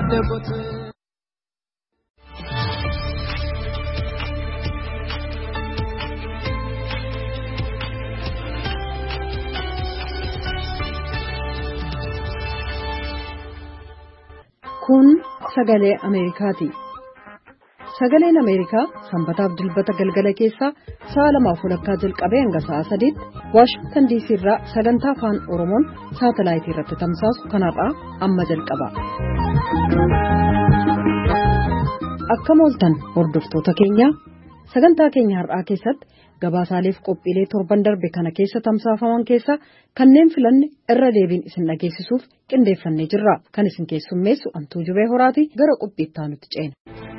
ያደጉት kun sagalee Ameerikaati. Sagaleen Ameerikaa sanbataaf dilbata galgala keessaa sa'a 2:00 jalqabee hanga sa'a 3:00 Washington DC irraa sagantaa afaan Oromoon saatalaayitii irratti tamsaasu kanarraa amma jalqaba. Akkam ooltan hordoftoota keenya sagantaa keenya har'aa keessatti gabaasaaleef qophiilee torban darbe kana keessa tamsaafaman keessa kanneen filanne irra deebiin isin dhageessisuuf qindeeffannee jirra. Kan isin keessummeessu Antuu Jubee Horaati. Gara qophiittaa nuti ceena.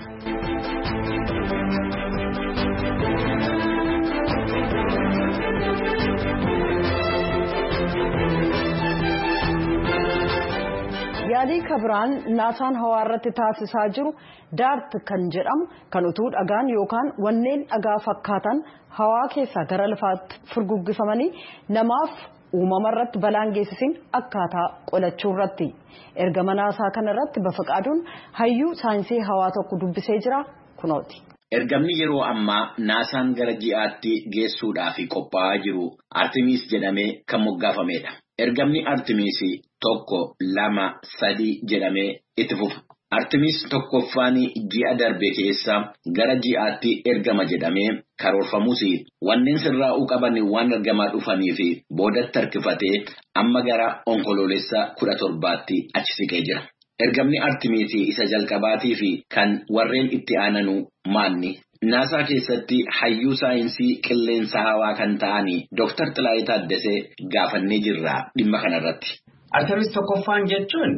Yaalii kabiraan naasaan hawaa irratti taasisaa jiru daart kan jedhamu kan utuu dhagaan yookaan wanneen dhagaa fakkaatan hawaa keessaa gara lafaatti furguggifamanii namaaf uumama irratti balaan geessisin akkaataa qolachuu irratti ergama naasaa kana irratti Bafaqaaduun hayyuu saayinsii hawaa tokko dubbisee jira kunooti. Ergamni yeroo ammaa naasaan gara ji'aatti geessuudhaaf qophaa'aa jiru Artemis jedhamee kan moggaafameedha. Ergamni Artemis 1, 2, 3 jedhamee itti fufa. Artemis tokkoffaan ji'a darbe keessa gara ji'aatti ergama jedhamee karoorfamus wanneen sirraa'uu qaban waan ergamaa dhufaniif boodatti harkifatee amma gara onkoloolessa 17tti achi siqee jira. Ergamni Artemis isa jalqabaatii fi kan warreen itti aananu maanni? Naasaa keessatti hayyuu saayinsii qilleensa hawaa kan ta'an Dr. Xilaayii Taaddasee gaafannee jirra dhimma kanarratti. Artemis tokkoffaan jechuun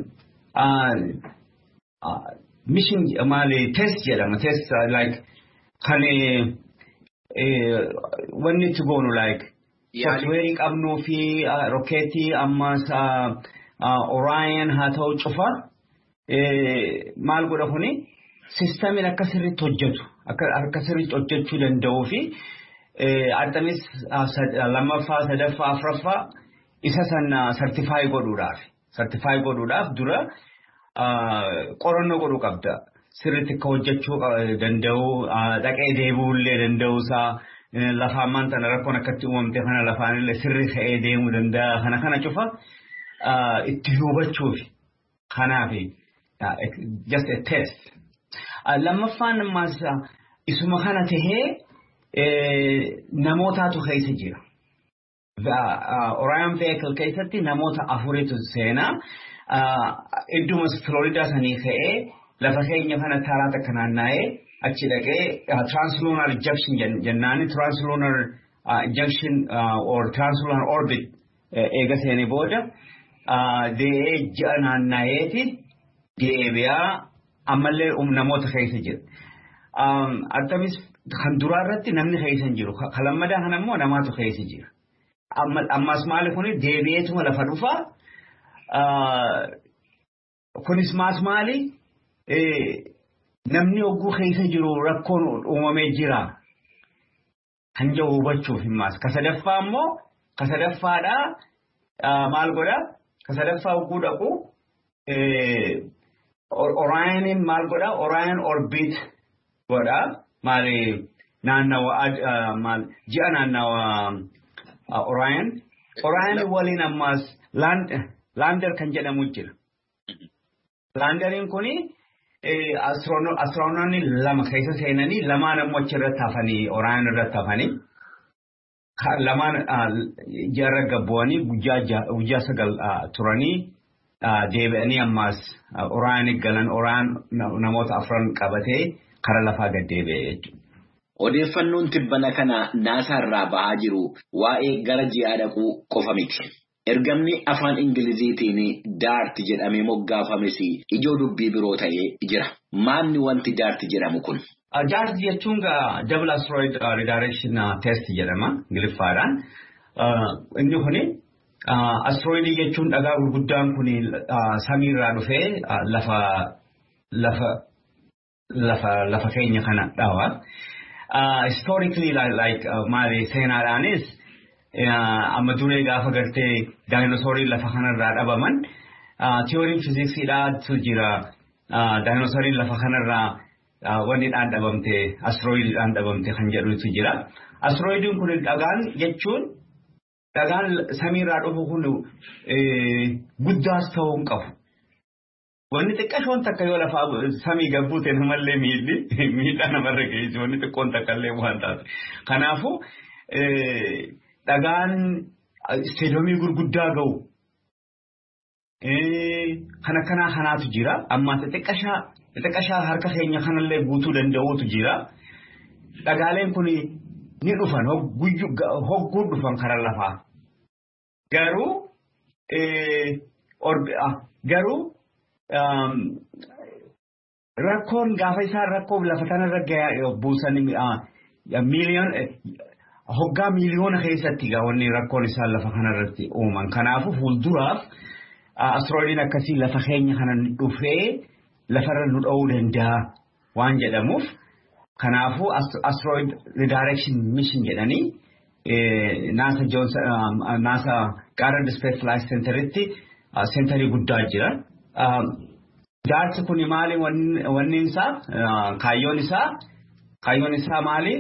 mission maali test jedhama. Test like kan wanni itti goonu like software qabnuu fi rokkeetii ammas Orion haa ta'u cufa maal godha kuni siistamiin akka sirriitti hojjetu akka sirriitti hojjechuu danda'uu fi Artemis lammaffaa sadaffaa afuraffaa isa sana certify godhuudhaaf dura qorannoo godhuu qabda. Sirriitti akka hojjechuu danda'u dhaqee deebi'ullee danda'uusaa lafa ammaan tana rakkoon akkatti uumamte kana lafaanillee sirrii ta'ee deemuu danda'a kana cufa itti hubachuuf kanaaf just a test. Lammaffaan ammas isuma kana tahee namootaatu keessa jira. Orion vehicle keessatti namoota 4tu seenaa idduma Florida sanii ka'ee lafa keenya kana taraa takka naanna'ee achi dhaqee translunar ejection jennaani translunar ejection or translunar orbit eega seenee booda dee'ee ji'a naanna'eeti deebi'aa ammallee namoota keessa jira. Artemis kan duraa irratti namni keessa hin jiru. Kan lammadaa kana immoo namaatu keessa jira. Ammas maali kuni deebi'eetuma lafa dhufaa. Kunis maali namni ogguu keessa jiru rakkoon uumamee jira. Kan jiru hubachuuf himmaas. Kasadaffaa immoo kasadaffaadhaa maal godhaa? Kasadaffaa ogguu dhaqu Orionin maal godhaa? Orion orbit godhaa. Maali naannawa ji'a naannawa Orion waliin ammas lander kan jedhamu jira. Landerin kuni astronoonni lama keessa seenanii lamaan ammoo achirratti hafanii Orion irratti hafanii lamaan ji'arra gabbu'anii guyyaa 9 turanii deebi'anii ammas Orion galan Orion namoota 4 qabatee kara lafaa gad deebi'ee jechuudha. Odeeffannoon tibbana kana naasaa irraa bahaa jiru waa'ee gara ji'aa dhaquu qofa miti. Ergamni afaan Ingiliziitiin daart jedhamee moggaafames ijoo dubbii biroo ta'ee jira. Maanni wanti daart jedhamu kun? Daart jechuun double asteroid redirection test jedhama Ingiliffaadhaan. Inni kuni asteroidii jechuun dhagaa gurguddaan kuni samiirraa dhufee lafa keenya kana dhawa. Historically like maali seenaadhaanis amma duree gaafa gartee daayinosoorii lafa kanarraa dhabaman theory physics'idhaatu jira daayinosariin lafa kanarraa wanni dhaan dhabamte asteroidiidhaan dhabamte kan jedhutu jira. Asteroidiin kun dhagaan jechuun dhagaan samiirraa dhufu kun guddaas ta'uu hin qabu. Wanni xiqqashoon takka yoo lafa samii gabbuute namallee miidhaa namarra geessu wanni xiqqoon takka illee waan taate. Kanaafuu dhagaan isteedoomii gurguddaa ga'u. Kanaatu jira. Amma xiqqashaa harka keenya kanallee guutuu danda'uutu jira. Dhagaaleen kun ni dhufan hogguu dhufan karaa lafaa. Garuu rakkoon gaafa isaan rakkoo lafa kanarra buusan hoggaa miiliyoona keessatti wanni rakkoon isaan lafa kanarratti uuman. Kanaafuu fuulduraaf asteroidiin akkasii lafa keenya kana dhufee lafarra nu dha'uu danda'a waan jedhamuuf. Kanaafuu asteroid redirection mission jedhanii NASA Goddard Space Flight Centeritti sentarii guddaa jira. Jaarsi kun maali wanni isaa kaayyoon isaa maali?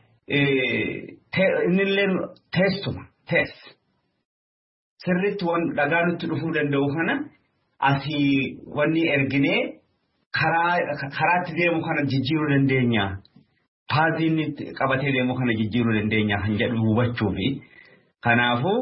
Innillee test sirriitti dhagaa nutti dhufuu danda'u kana asii wanni erginee karaatti deemu kana jijjiiruu dandeenya. Paazii qabatee deemu kana jijjiiruu dandeenya kan jedhu hubachuufi. Kanaafuu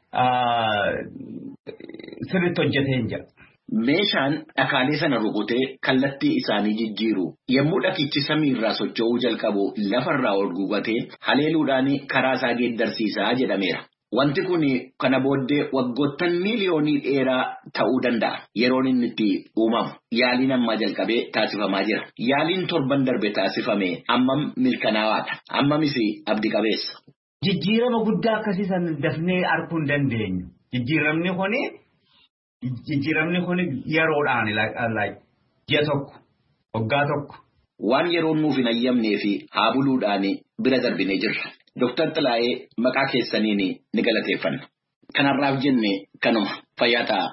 sirriitti hojjetee jira. Meeshaan dhakaalee sana rukutee kallattii isaanii jijjiiru yommuu dhakichi samiirraa socho'uu jalqabu lafarraa ol guugatee haleeluudhaan karaa isaa geeddarsiisaa jedhameera. Wanti kun kana booddee waggoottan miiliyoonii dheeraa ta'uu danda'a. Yeroon inni itti uumamu yaaliin ammaa jalqabee taasifamaa jira. Yaaliin torban darbe taasifame ammam milkanaawaadha. Ammamis abdii qabeessa. Jijjiirama guddaa akkasii san dafnee arguu hin dandeenyu. Jijjiiramni kun yeroodhaan ji'a tokko waggaa tokko. Waan yeroon nuuf hin ayyamnee fi haa buluudhaan bira darbinee jirra. Dr. Xilaayee maqaa keessaniin ni galateeffanna. Kanarraaf jenne kanuma fayyaa ta'a.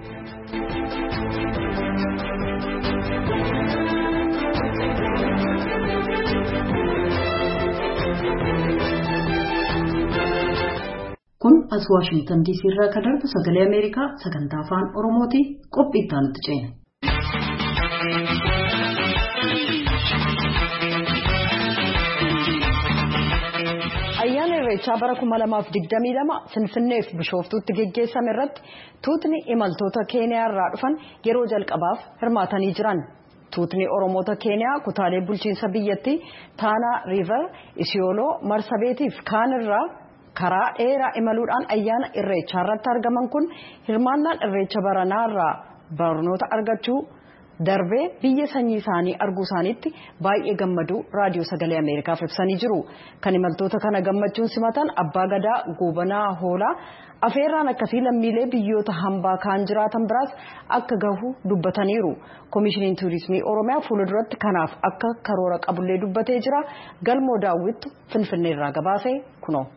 Kun as Waashingtan DC irraa kan darbu sagalee Ameerikaa sagantaa afaan Oromooti qophii itti aanutti ceena. Ayyaana Irreechaa bara 2022 Finfinneef Bishooftuutti geggeessame irratti tuutni imaltoota Keeniyaa irraa dhufan yeroo jalqabaaf hirmaatanii jiran. Tuutni Oromoota Keeniyaa kutaalee bulchiinsa biyyattii Taanaa Riiver, Isiyooloo, Marsabeetiif kaan irraa karaa dheeraa imaluudhaan ayyaana Irreechaa irratti argaman kun hirmaannaan Irreecha baranaa irraa barnoota argachuu darbee biyya sanyii isaanii arguu isaaniitti baay'ee gammaduu raadiyoo sagalee Ameerikaaf ibsanii jiru. Kan imaltoota kana gammachuun simatan abbaa gadaa Goobanaa Hoolaa afeerraan akkasii lammiilee biyyoota hambaa kaan jiraatan biraas akka gahu dubbataniiru. Koomishiniin Tuurizimii Oromiyaa fuulduratti kanaaf akka karoora qabullee dubbatee jira. Galmoo Daawwittu Finfinnee irraa gabaasee kunoo.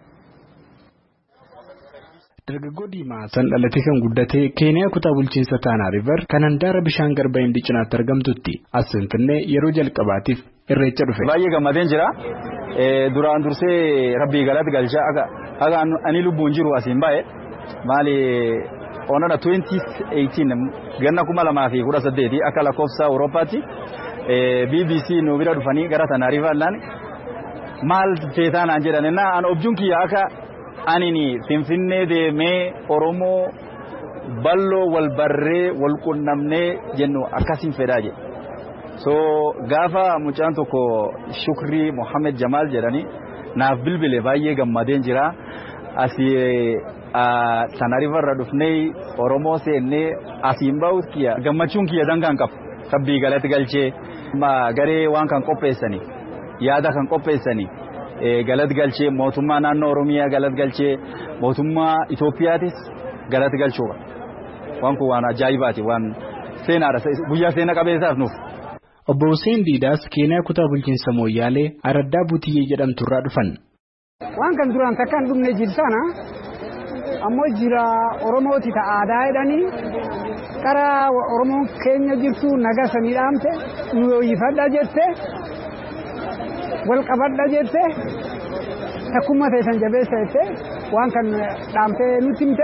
Dargaggoo Diimaa san dhalatee kan guddate Keeniyaa kutaa bulchiinsa Taanaa Riiver kan handaara bishaan garba Hindii cinaatti argamtutti as Finfinnee yeroo jalqabaatiif irreecha dhufe. Baay'ee gammadeen jira. Duraan dursee rabbii galatti galchaa akka ani lubbuun jiru asiin baay'ee maali onana 2018 ganna 2018 akka lakkoofsa Awurooppaatti BBC nu bira dhufanii gara Taanaa Riiver laan maal feetaan jedhan an objuun kiyya akka anini Finfinnee deemee Oromoo balloo wal barree wal qunnamnee jennu akkasiin fedhaa jedhe. So gaafa mucaan tokko Shukrii Mohammed Jamal jedhani naaf bilbile baay'ee gammadeen jira. Asii Taanaa Riiver irra dhufnee Oromoo seennee asiin bahu kiyya gammachuun kiyya dangaan qabu. Rabbii galatti galchee garee waan kan qopheessanii yaada kan qopheessanii. Galat galchee mootummaa naannoo Oromiyaa galat galchee mootummaa Itoophiyaatis galat galchuudha. Waan kun waan ajaa'ibaati waan seenaadha guyyaa seena qabeessaaf nuuf. Obbo Hussein Diidaas Keeniyaa kutaa bulchiinsa Mooyyaalee Araddaa Butiyyee jedhamtu irraa dhufan. Waan kan duraan takkaan dhumne jirsana ammoo jira Oromooti ta aadaa jedhanii karaa Oromoon keenya jirtu nagaa sanii dhaamte nu yifadha jette wal qabadha jette takkummaa teessan jabeessa jette waan kan dhaamte nutti himte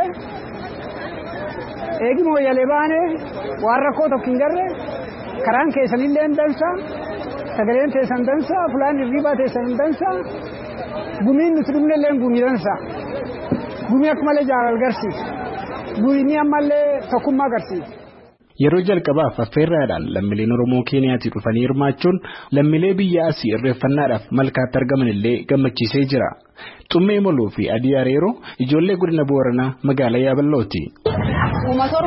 eegi mooyyalee baane waan rakkoo tokko hin garre karaan keessanillee dansa sagaleen teessan dansa fulaan hirribaa teessan dansa gumiin nuti dhumnellee gumii dansa gumii akka malee jaalal garsiisa gumii ammallee tokkummaa garsiisa. Yeroo jalqabaaf affeerraadhaan lammiileen Oromoo Keeniyaatii dhufanii hirmaachuun lammiilee biyya asii irreeffannaadhaaf malkaatti argaman illee gammachiisee jira. Xummee Moloo fi Adii Areeroo ijoollee godina Booranaa magaalaa Yaaballooti. Uummata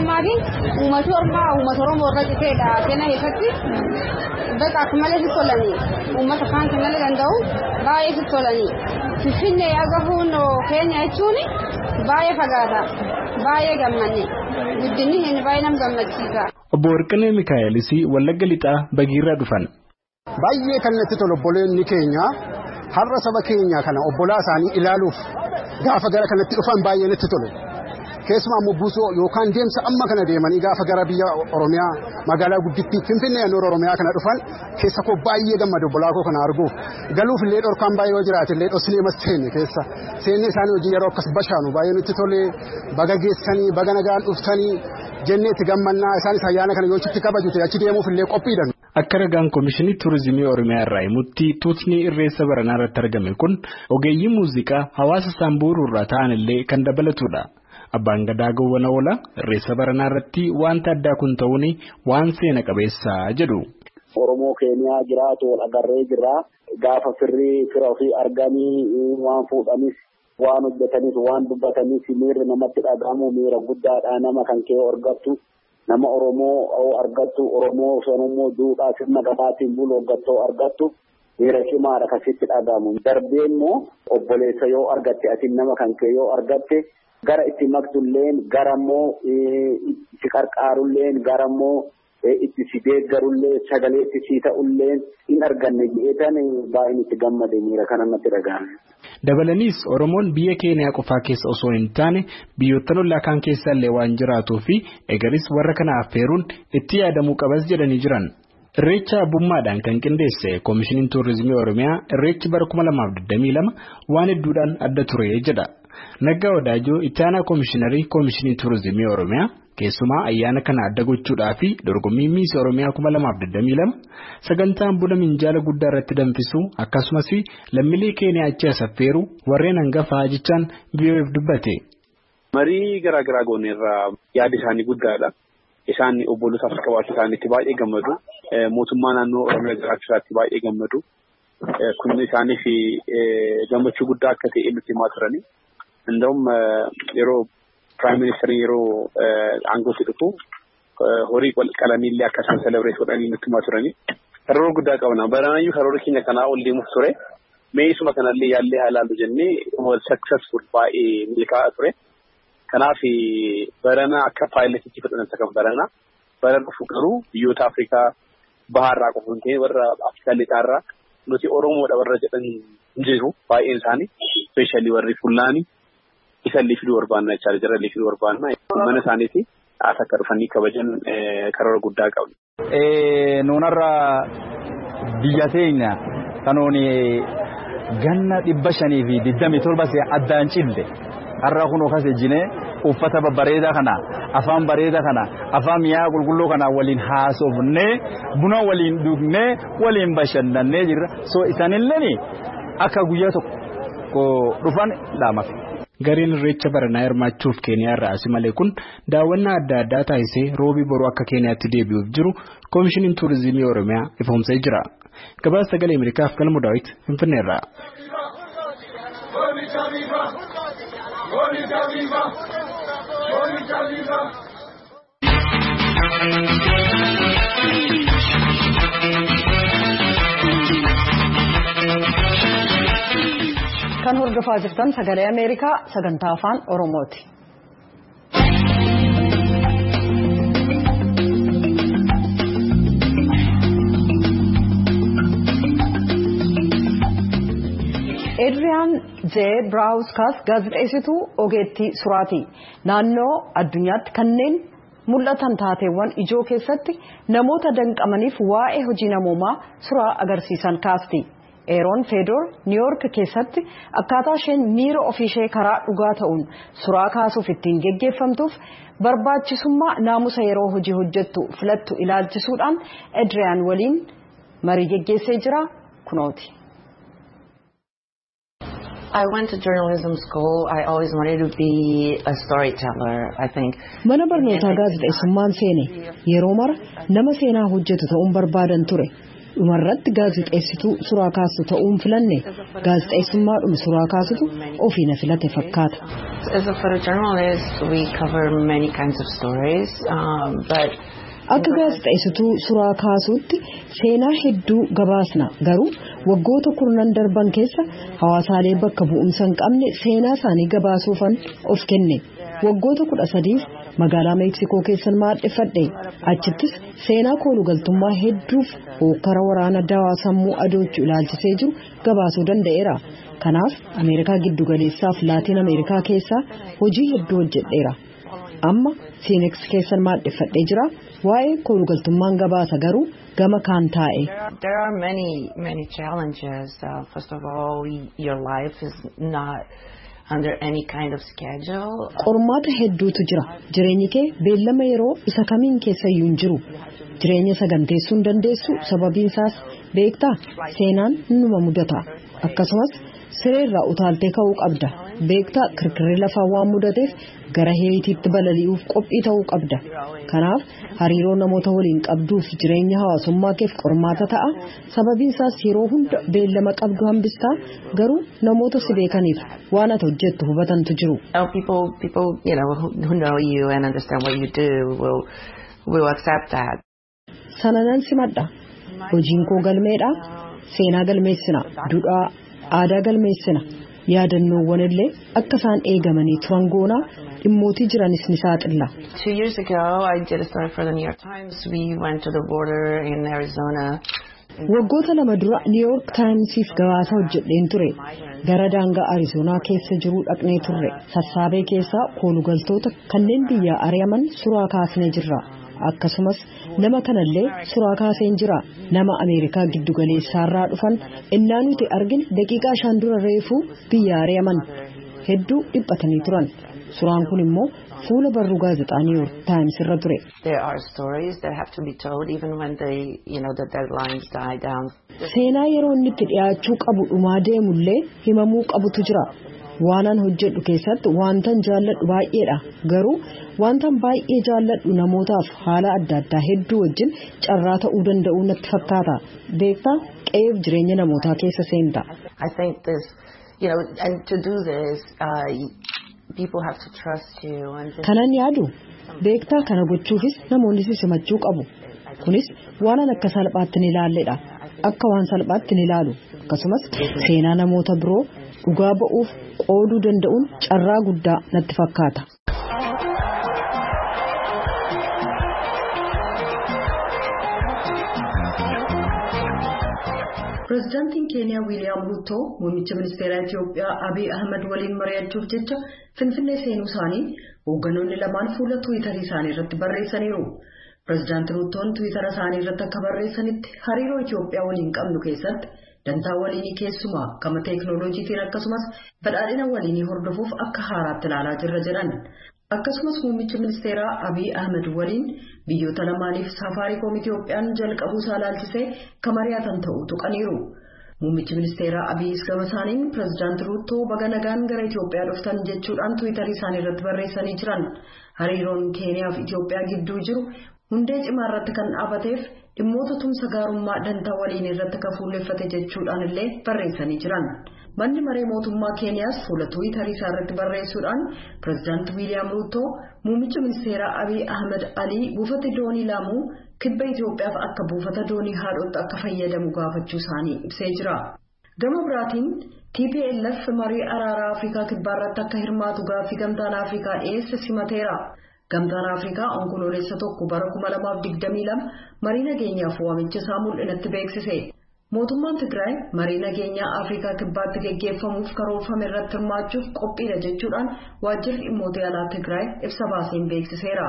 Oromoo irra citeedha seenaa keessatti bakka akka malee si tolanii uummata kaan kan malee danda'u baay'ee si tolanii Finfinnee agahuun keenya jechuun baay'ee fagaata baay'ee gammanne guddinni hin baay'ee nam gammachiisa. Obbo Warqinee Mikaa'elis Wallagga Lixaa Bagiirraa dhufan. Baay'ee kan natti tolu obboleonni keenya har'a saba keenya kana obbolaa isaanii ilaaluuf gaafa gara kanatti dhufan baay'ee natti tolu. Keessumaa ammoo buusoo yookaan deemsa amma kana deemanii gaafa gara biyya Oromiyaa magaalaa guddittii Finfinnee naannoo Oromiyaa kana dhufan keessa koo baay'ee gammadu obbolaa koo kana arguuf galuuf illee dhorkaan baay'ee yoo jiraate illee dhosnee masteenne keessa seennee isaanii hojii yeroo akkas bashaanu baay'ee nutti tolee baga geessanii baga nagaan dhuftanii jennee itti gammannaa isaanis ayyaana kana yoo itti kabajute achi deemuuf illee qophiidhan. Akka ragaan Komishinii Turizimii Oromiyaa irraa himutti tuutni irreessa baranaa irratti argame kun ogeeyyii muuziqaa hawaasa Saambuuruu irraa ta'an illee kan dabalatudha. Abbaan Gadaa Gowwana Oola irreessa baranaa irratti wanta addaa kun ta'uun waan seena qabeessaa jedhu. Oromoo Keeniyaa jiraatu wal agarree jira gaafa fira ofii arganii waan fuudhanis waan hojjetanis waan dubbatanis miirri namatti dhagahamu miira guddaadha nama kan kee argattu nama Oromoo argattu Oromoo sanummoo duudhaa sirna gadaatiin bulu argattu argattu miira cimaadha kasitti dhagahamu darbee immoo obboleessa yoo argatte ati nama kan kee yoo argatte. Gara itti maktulleen garammoo itti qarqaarulleen garammoo itti si deeggarullee sagalee itti si ta'ulleen hin arganne jedhan baay'een itti gammade miira kana natti dhaga'ame. Dabalaniis Oromoon biyya Keeniyaa qofaa keessa osoo hin taane biyyoota ollaa kaan keessa illee waan jiraatuu fi egaris warra kana affeeruun itti yaadamuu qabas jedhanii jiran. Irreecha abbummaadhaan kan qindeesse Komishiniin Turizimii Oromiyaa irreechi bara 2022 waan hedduudhaan adda ture jedha. Naggaa Wadaajoo itti aanaa Komishiinarii Komishinii Turizimii Oromiyaa keessumaa ayyaana kana adda gochuudhaa fi dorgommii Miis Oromiyaa 2022 sagantaan buna minjaala guddaa irratti danfisuu akkasumas lammiilee Keeniyaa achi affeeruu warreen hangafaa jechaan BBC'f dubbate. Marii garaa gooneerraa yaada isaanii guddaadha. Isaan obbolota Afrikaa qabaachuu isaaniitti baay'ee gammadu. Mootummaa naannoo Oromiyaa jiraachuu isaatti baay'ee gammadu. Kun isaaniif gammachuu guddaa akka ta'e nutti himaa turani. እንደውም yeroo Prime Minister yeroo aangootti dhufu horii qalamiillee akka isaan celebrate godhanii nutti himaa turani. Karoora guddaa qabna. Baranayyuu karoora keenya kanaa ol deemuuf ture. Meesuma kanallee yaallee haalaallu jennee successful baay'ee milkaa'aa ture. Kanaaf barana akka paayiletiitti fudhatan kan barana dhufu garuu biyyoota Afrikaa bahaarraa qofa hin ta'e warra Afrikaa lixaarraa nuti Oromoodha warra jedhan jiru baay'een isaanii especially warri Fullaanii isallee fiduu barbaannaa jechaadha jarallee fiduu barbaannaa mana isaaniiti as akka dhufanii kabajan karoora guddaa qabu. Nuunarra biyya teenya kanooni ganna 527 addaan cille har'a kunoo kas ejjinee uffata babbareedaa kana afaan bareedaa kana afaan mi'aa qulqulluu kana waliin haasofnee buna waliin dhugnee waliin bashannannee jirra so isaanillee akka guyyaa tokko dhufan dhaamaf. Gareen irreecha baranaa hirmaachuuf Keeniyaa irraa asi malee kun daawwannaa adda addaa taasisee roobii boruu akka Keeniyaatti deebi'uuf jiru Komishiniin Turizimii Oromiyaa ifoomsee jira. Gabaasa Sagalee Ameerikaaf Galmuu Daawit Finfinneerraa. Kan hordofaa jirtan Sagalee Ameerikaa sagantaa afaan Oromooti. Adriyaan J. Biraawuskaas gaazexeessituu ogeettii suraati. Naannoo addunyaatti kanneen mul'atan taateewwan ijoo keessatti namoota danqamaniif waa'ee hojii namoomaa suuraa agarsiisan kaasti. Eeroon Feedoor Niiwuyoork keessatti akkaataa isheen miira ofiishee karaa dhugaa ta'uun suuraa kaasuuf ittiin geggeeffamtuuf barbaachisummaa naamusa yeroo hojii hojjettu filattu ilaalchisuudhaan Adriyaan waliin marii geggeessee jira kunooti. I went to journalism school. I always wanted to be a storyteller, I think. Mana barnootaa gaazexeessummaan seene yeroo mara nama seenaa hojjetu ta'uun barbaadan ture. Dhumarratti gaazexeessituu suuraa kaasu ta'uun filanne gaazexeessummaadhuma suuraa kaasutu ofii na filate fakkaata. As a photojournalist, we cover many kinds of stories, but akka gaazexeessituu suuraa kaasuutti seenaa hedduu gabaasna garuu waggoota kurnan darban keessa hawaasaalee bakka bu'umsa hin qabne seenaa isaanii gabaasuufan of kenne waggoota 13 magaalaa Meeksikoo keessan maadheffadhe achittis seenaa koolugaltummaa hedduuf hokkara waraana dawaa sammuu adoochuu ilaalchisee jiru gabaasuu danda'eera. Kanaaf Ameerikaa giddugaleessaaf Laatiin Ameerikaa keessaa hojii hedduu hojjedheera. Amma Phoenix keessan maadheffadhee jira waa'ee koolugaltummaan gabaasa garuu gama kaan taa'e. There are many challenges. First of all, your life is not under any kind of schedule. Qormaata hedduutu jira. Jireenyi kee beellama yeroo isa kamiin keessayyuu hin jiru. Jireenya saganteessuu hin dandeessu sababiin isaas beektaa seenaan numa mudata. Akkasumas sireerraa utaaltee ka'uu qabda. Beektaa kirkirri lafaa waan mudateef gara hiriitiitti balali'uuf qophii ta'uu qabda. Kanaaf hariiroo namoota waliin qabduuf jireenya hawaasummaa keef qormaata ta'a. Sababiin isaas yeroo hunda beellama qabdu hambistaa garuu namoota si beekaniif waan ati hojjettu hubatantu jiru. People who know you and understand what you do will accept that. Sananan simadha. Hojiin koo galmeedha. Seenaa galmeessina. Duudhaa aadaa galmeessina. Yaadannoowwan illee akka isaan eegamanii turan goonaa dhimmootii jiranis ni saaxilla. 2 years ago, I did a story for the New York Times. We went to the border in Arizona. Waggoota 2 dura New York Timesiif gabaasa hojjedheen ture. Gara daangaa Arizonaa keessa jiru dhaqnee turre. Sassaabee keessaa koolugaltoota kanneen biyyaa ari'aman suuraa kaasnee jirra. Akkasumas nama kanallee suuraa kaaseen jira. Nama Ameerikaa giddugaleessaarraa dhufan innaa nuti argin daqiiqaa 5 dura reefuu biyya ari'aman hedduu dhiphatanii turan. Suuraan kun immoo fuula barruu gaazexaa New York Times irra ture. There are stories that have to be told even when the deadlines die down. Seenaa yeroo inni itti dhiyaachuu qabu dhumaa deemullee himamuu qabutu jira. Waanan hojjedhu keessatti wantan jaalladhu baay'eedha. Garuu wantan baay'ee jaalladhu namootaaf haala adda addaa hedduu wajjin carraa ta'uu danda'u natti fakkaata. Beektaa qe'eef jireenya namootaa keessa seenta. I think this, and to do this, people have to trust you. Kanan yaadu beektaa kana gochuufis namoonni si simachuu qabu. Kunis waanan akka salphaatti ni ilaalledha. Akka waan salphaatti ni ilaalu. Akkasumas seenaa namoota biroo dhugaa ba'uuf qooduu danda'uun carraa guddaa natti fakkaata. Pireezidaantiin Keeniyaa Wiiliyaam Ruuto muummicha ministeeraa Itiyoophiyaa Abiy Ahmed waliin mari'achuuf jecha Finfinnee seenuu isaanii hoogganoonni lamaan fuula Tiwiitarii isaanii irratti barreessaniiru. Pireezidaantii Ruutoon Tiwiitara isaanii irratti akka barreessanitti hariiroo Itiyoophiyaa waliin qabnu keessatti dantaa waliinii keessumaa gama teeknooloojiitiin akkasumas badhaadhina waliinii hordofuuf akka haaraatti ilaalaa jirra jedhan. Akkasumas muummicha ministeeraa Abiy Ahmed waliin biyyoota lamaaniif Safaariikoom Itiyoophiyaan jalqabuu isaa ilaalchisee kan mari'atan ta'uu tuqaniiru. Muummichi ministeeraa Abiy gama isaaniin pireezidaantii Ruutoo baga nagaan gara Itiyoophiyaa dhuftan jechuudhaan Tiwiitarii isaanii irratti barreessanii jiran. Hariiroon Keeniyaa fi Itiyoophiyaa gidduu jiru hundee cimaa irratti kan dhaabateef dhimmoota tumsa gaarummaa dantaa waliin irratti kan fuulleffate jechuudhaan illee barreessanii jiran. Manni maree mootummaa Keeniyaas fuula Tiwiitarii isaa irratti barreessuudhaan pireezidaantii Wiiliyaam Ruuto muummicha ministeeraa Abiy Ahmed Alii buufata doonii Laamuu kibba Itiyoophiyaaf akka buufata doonii haadhotti akka fayyadamu gaafachuu isaanii ibsee jira. Gama biraatiin TPLF marii araaraa Afrikaa kibbaa irratti akka hirmaatu gaaffii gamtaan Afrikaa dhiyeesse simateera. Gamtaan Afrikaa onkoloolessa 1 bara 2022 marii nageenyaaf waamicha isaa mul'inatti beeksise. Mootummaan Tigraay marii nageenyaa Afrikaa kibbaatti geggeeffamuuf karoorfame irratti hirmaachuuf qophiidha jechuudhaan waajjirri dhimmoota alaa Tigraay ibsa baaseen beeksiseera.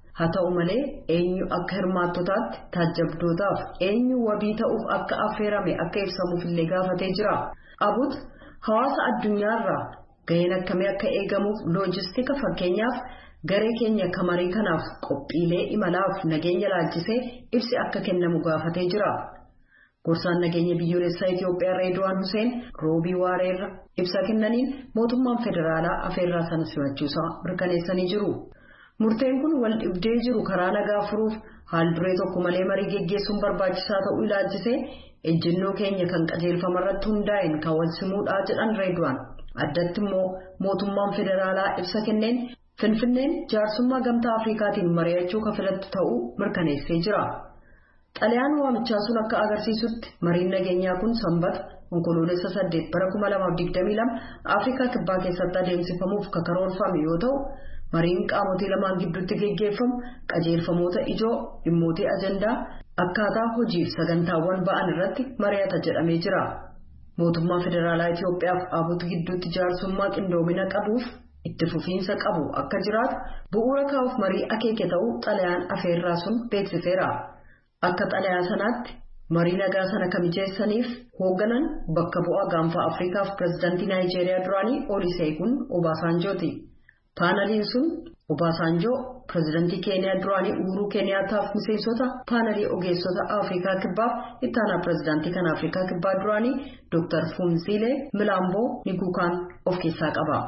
haa ta'u malee eenyu akka hirmaattotaatti taajjabdootaaf eenyu wabii ta'uuf akka affeerame akka ibsamuuf illee gaafatee jira. Abut hawaasa addunyaarraa gaheen akkamii akka eegamuuf loojistika fakkeenyaaf garee keenya kamarii kanaaf qophiilee imalaaf nageenya laalchisee ibsi akka kennamu gaafatee jira. Gorsaan nageenya biyyoolessaa Itoophiyaa Reedwaan Hussein roobii waareerra ibsa kennaniin mootummaan federaalaa afeerraa sana simachuusaa mirkaneessanii jiru. Murteen kun wal dhibdee jiru karaa nagaa furuuf haal duree tokko malee marii geggeessuun barbaachisaa ta'uu ilaalchisee ejjennoo keenya kan qajeelfamarratti hundaa'een kan wal simuudhaa jedhan Reedwaan. Addatti immoo mootummaan federaalaa ibsa kenneen Finfinneen jaarsummaa gamtaa Afrikaatiin mari'achuu kan filattu ta'uu mirkaneessee jira. Xaliyaan waamichaa sun akka agarsiisutti mariin nageenyaa kun sanbata onkoloolessa 8 bara 2022 Afrikaa kibbaa keessatti adeemsifamuuf karoorfame yoo ta'u mariin qaamotii lamaan gidduutti geggeeffamu qajeelfamoota ijoo dhimmootii ajandaa akkaataa hojiif sagantaawwan ba'an irratti mari'ata jedhamee jira. Mootummaa federaalaa Itoophiyaaf Abut gidduutti jaarsummaa qindoomina qabuuf itti fufiinsa qabu akka jiraatu bu'uura kaa'uuf marii akeeke ta'uu xalayaan afeerraa sun beeksiseera. Akka xalayaa sanaatti marii nagaa sana kamijeessaniif hoogganan bakka bu'aa gaanfa Afrikaaf pirezidaantii Naayijeeriyaa duraanii Olusegun Obasanjooti. Paanaliin sun Obasanjoo pirezidaantii Keeniyaa duraanii Uhuru Keeniyaataaf miseensota paanalii ogeessota Afrikaa kibbaaf ittaanaa pirezidaantii kan Afrikaa kibbaa duraanii Dr. Funziile Milaamboo Niguukaan of keessaa qaba.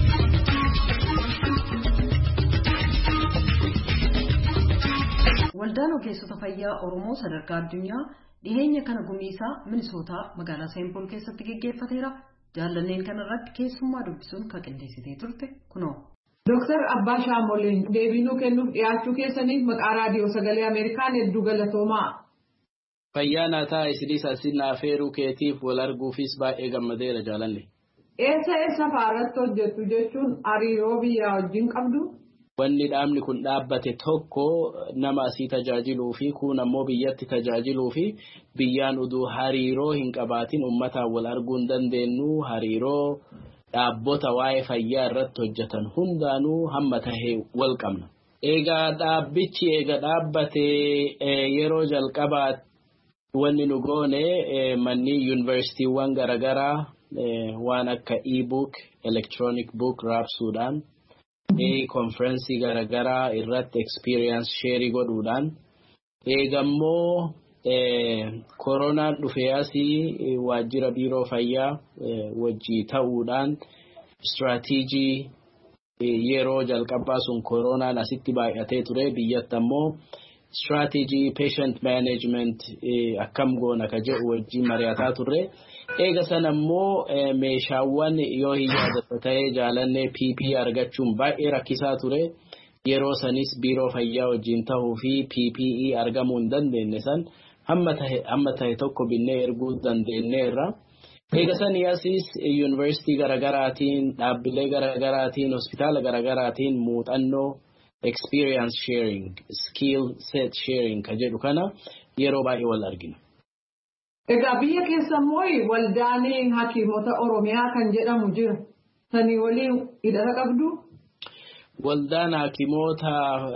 Waldaan ogeessota fayyaa Oromoo sadarkaa addunyaa dhiheenya kana gumiisaa Minisootaa magaalaa Seenpool keessatti geggeeffateera. Jaallanneen kanarratti keessummaa dubbisuun kan qindeessitee turte kunoo. Dr. Abbaa Shaamoleen deebii kennuuf dhiyaachuu keessaniif maqaa raadiyoo sagalee Ameerikaan hedduu galatoomaa. Fayyaa naataa isinis asin afeeruu keetiif wal arguufis baay'ee gammadeera jaalanne. Eessa faaratti hojjettu jechuun hariiroo biyyaa wajjin qabdu? Wanni dhaabni kun dhaabbate tokko nama asii tajaajiluu fi kun ammoo biyyatti tajaajiluu fi biyyaan uduu hariiroo hin qabaatin uummataan wal arguu hin dandeenyu hariiroo dhaabbota waa'ee fayyaa irratti hojjetan hundaanuu hamma tahee wal qabna. Egaa dhaabbichi dhaabbate yeroo jalqabaa wanni nu goone manni yuunivarsiitiiwwan garaagaraa waan akka e-book, electronic book raabsuudhaan konferensii garaagaraa irratti experience share godhuudhaan eegammoo koronaan dhufee asii waajjira biiroo fayyaa wajjii ta'uudhaan strategy yeroo jalqabaa sun koronaan asitti baay'atee ture biyyatti ammoo strategy patient management akkam goona ka jedhu wajjii mari'ataa turre. Eega sana ammoo meeshaawwan yoo hiyyaata ta'ee jaalannee PPE argachuun baay'ee rakkisaa ture. Yeroo sanis biiroo fayyaa wajjin ta'uu fi PPE argamuu hin dandeenye san hamma tahe tokko binnee erguu dandeenyeerra. Eega sanii asis yuunivarsiitii garaagaraatiin dhaabbilee garaagaraatiin hospitaala garaagaraatiin muuxannoo experience sharing skill set sharing ka jedhu kana yeroo baay'ee wal argina. Egaa biyya keessa immoo waldaan hakiimota Oromiyaa kan jedhamu jira. Sanii waliin hidhata qabdu? Waldaan hakiimota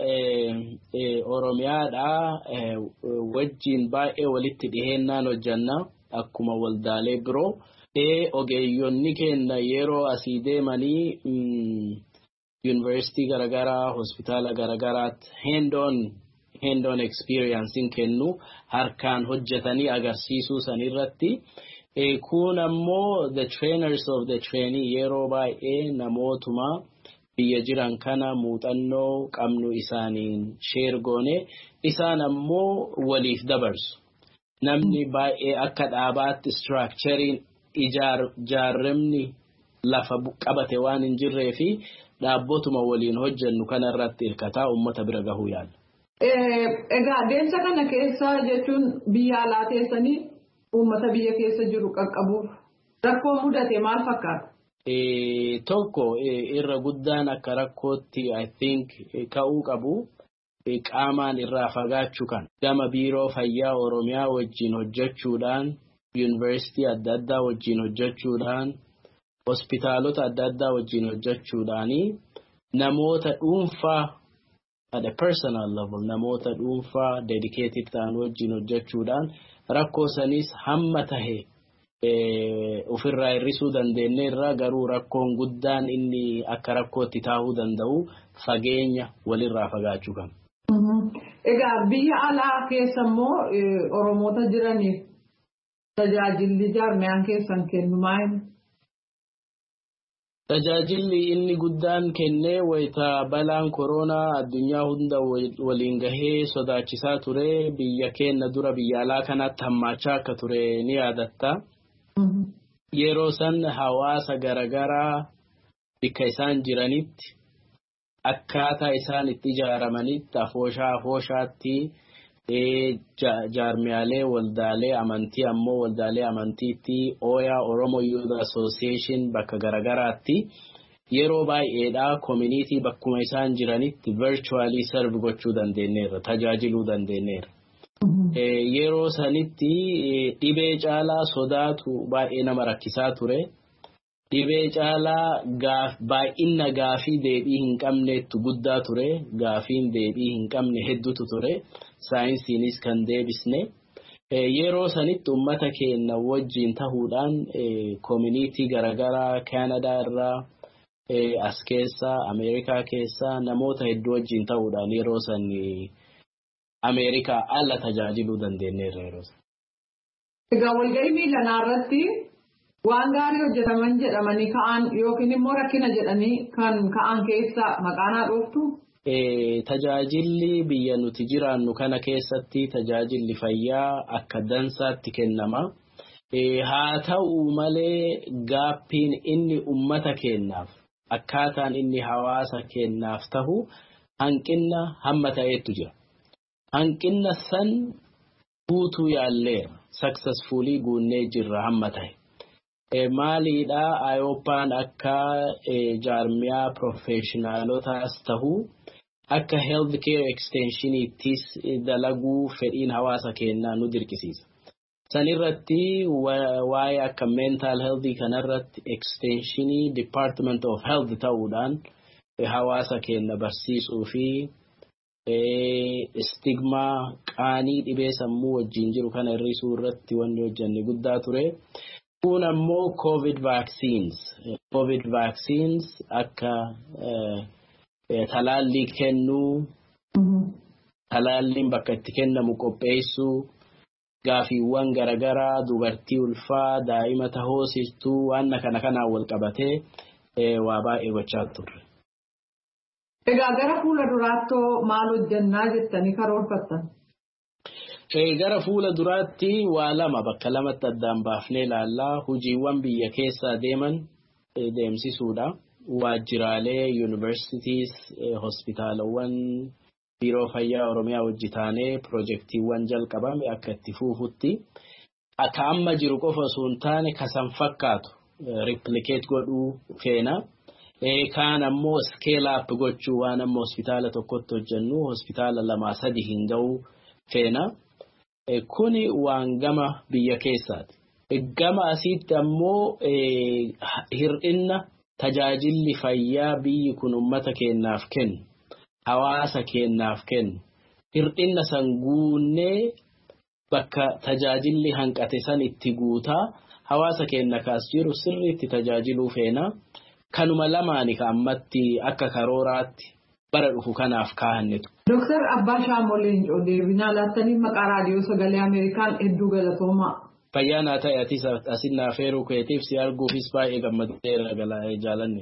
Oromiyaadha wajjin baay'ee walitti dhiheennaan hojjanna akkuma waldaalee biroo. Ogeeyyonni keenya yeroo asii deemanii yuunivarsiitii garaagaraa hospitaala garaagaraatti hand-on experience kennu harkaan hojjetanii agarsiisuu sanirratti kun ammoo the trainers of the trainee yeroo baay'ee namootuma biyya jiran kana muuxannoo qabnu isaaniin share goone isaan ammoo waliif dabarsu namni baay'ee akka dhaabaatti structurein ijaarremni lafa qabate waan hin jirree fi dhaabbotuma waliin hojjennu kanarratti hirkataa uummata bira gahuu yaala. Egaa adeemsa kana keessa jechuun biyya alaa teessanii uummata biyya keessa jiru qaqqabuuf rakkoo mudate maal fakkaata? Tokko irra guddaan akka rakkootti I think ka'uu qabu qaamaan irraa fagaachuu kan gama biiroo fayyaa Oromiyaa wajjin hojjechuudhaan yuunivarsiitii adda addaa wajjin hojjechuudhaan hospitaalota adda addaa wajjin hojjechuudhaanii namoota dhuunfaa at a personal level namoota dhuunfaa dedicated ta'an wajjin hojjechuudhaan rakkoo sanis hamma tahe ofirraa hir'isuu dandeenyeerra garuu rakkoon guddaan inni akka rakkootti taa'uu danda'u fageenya walirraa fagaachuu qaba. Egaa biyya alaa keessa immoo Oromoota jiraniif tajaajilli jaarmiyaan keessan kennu maal? Tajaajilli inni guddaan kennee wayita balaan koronaa addunyaa hunda waliin gahee sodaachisaa ture biyya keenya dura biyya alaa kanatti hammaachaa akka ture ni yaadatta. Yeroo san hawaasa garagaraa bikka isaan jiranitti akkaataa isaan itti ijaaramanitti afooshaatti jaarmiyaalee waldaalee amantii ammoo waldaalee amantiitti Oya Oromo Youth Association bakka garagaraatti yeroo baay'eedhaa community bakkuma isaan jiranitti virtually serve gochuu dandeenyeerra tajaajiluu dandeenyeerra. Yeroo sanitti dhibee caalaa sodaatu baay'ee nama rakkisaa ture. Dhibee caalaa baay'ina gaafii deebii hin qabneetu guddaa ture. Gaafiin deebii hin qabne hedduutu ture. Saayinsiinis kan deebisne. Yeroo sanitti uummata keenya wajjin tahuudhaan community garagaraa Canada irraa as keessa Ameerikaa keessa namoota hedduu wajjin tahuudhaan yeroo sanii Ameerikaa ala tajaajiluu dandeenyeerra yeroo sana. Egaa walgahii miilanaa irratti waan gaarii hojjetaman jedhamanii ka'an yookiin immoo rakkina jedhanii kan ka'an keessa maqaanaa dhooftu? Tajaajilli biyya nuti jiraannu kana keessatti tajaajilli fayyaa akka dansaatti kennama. Haa ta'u malee gaappiin inni uummata keenyaaf akkaataan inni hawaasa keenyaaf tahu hanqina hamma ta'etu jira. Hanqina san guutuu yaalleera successfully guunnee jirra hamma ta'e. Maaliidhaa Ayooppaan akka jaarmiyaa professionaalotaas tahu akka healthcare extensioniittis dalaguu fedhiin hawaasa keenyaa nu dirqisiisa. Sanirratti waa'ee akka mental health kanarratti extensionii department of health ta'uudhaan hawaasa keenya barsiisuu fi stigma qaanii dhibee sammuu wajjin jiru kana hir'isuu irratti wanni hojjenne guddaa ture. Kun ammoo COVID vaccines akka talaallii kennuu, talaalliin bakka itti kennamu qopheessuu, gaafiiwwan garagaraa dubartii ulfaa daa'ima tahoosistuu waan kanaan wal qabatee waa baay'ee gochaa turre. Egaa gara fuula duraattoo maal hojjannaa jettanii karoorfattan? Gara fuula duraatti waa lama bakka lamatti addaan baafnee ilaallaa hojiiwwan biyya keessaa deeman deemsisuudha. Waajjiraalee, universities, hospitaalawwan, biiroo fayyaa Oromiyaa hojjetaanee pirojektiiwwan jalqabame akka itti fuufutti akka amma jiru qofa osoo hin taane kasan fakkaatu replicate godhuu feena. Kaan ammoo scale up gochuu waan amma hospitaala tokkotti hojjennu hospitaala 2-3 hin ga'u feena. Kuni waan gama biyya keessaati. Gama asiitti ammoo hir'inna tajaajilli fayyaa biyyi kun uummata keenyaaf kennu hawaasa keenyaaf kennu hir'inna san guunnee bakka tajaajilli hanqate san itti guutaa hawaasa keenya kaas jiru sirriitti tajaajiluu feena. Kanuma lamaani ka ammatti akka karooraatti bara dhufu kanaaf kaahannetu. Dr. Abbaa Shaamoleen deebinaa laattanii maqaa raadiyoo sagalee Ameerikaan hedduu galatoomaa. Fayyaa naa ta'e atis asin naa feeruu keetiif si arguufis baay'ee gammadeera galaa jaalanne.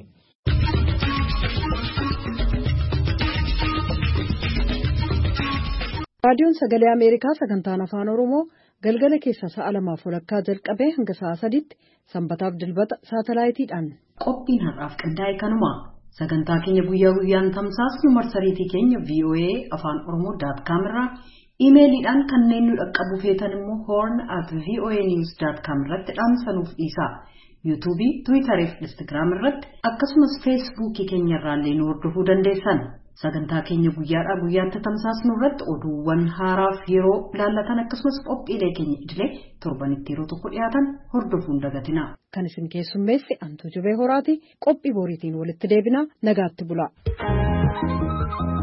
Raadiyoon sagalee Ameerikaa sagantaan afaan Oromoo galgala keessa sa'a 2:00 jalqabee hanga sa'a 3:00 sanbataaf dilbata saatalaayitiidhaan. Qophiin har'aaf qindaa'e kanuma. Sagantaa keenya guyyaa guyyaan tamsaasnu marsariitii keenya VOA afaan Oromoo.com irraa iimeeliidhaan kanneen nu dhaqqabu feetan immoo horn@voanews.com irratti dhaamsanuuf dhiisa. yuutuubii, tiwiitarii fi instaagiraam irratti akkasumas feesbuukii keenya irraallee nu hordofuu dandeessan. Sagantaa keenya guyyaadhaa guyyaatti tamsaasnu irratti oduuwwan haaraaf yeroo laallatan akkasumas qophiilee keenya idilee torbanitti yeroo tokko dhiyaatan hordofuun dagatina. Kan isin keessummeesse Antuu Jubee Horaati qophii boriitiin walitti deebina nagaatti bula.